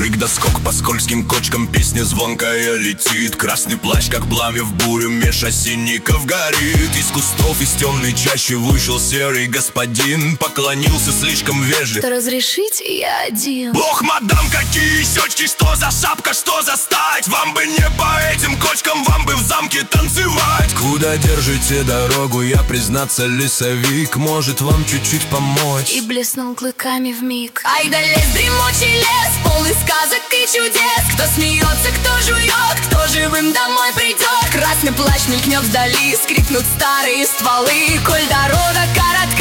прыг да скок по скользким кочкам, песня звонкая летит. Красный плащ, как пламя в бурю, меж осинников горит. Из кустов, из темной чащи вышел серый господин. Поклонился слишком вежлив: что разрешите, я один. Ох, мадам, какие щечки, что за шапка, что за стать? Вам бы не по этим кочкам, вам бы в замке танцевать. Куда держите дорогу, я, признаться, лесовик. Может вам чуть-чуть помочь? И блеснул клыками вмиг. Ай да лес, дремучий лес, полный сказок и чудес. Кто смеется, кто жует, кто живым домой придет. Красный плащ мелькнет вдали, скрипнут старые стволы. Коль дорога коротка,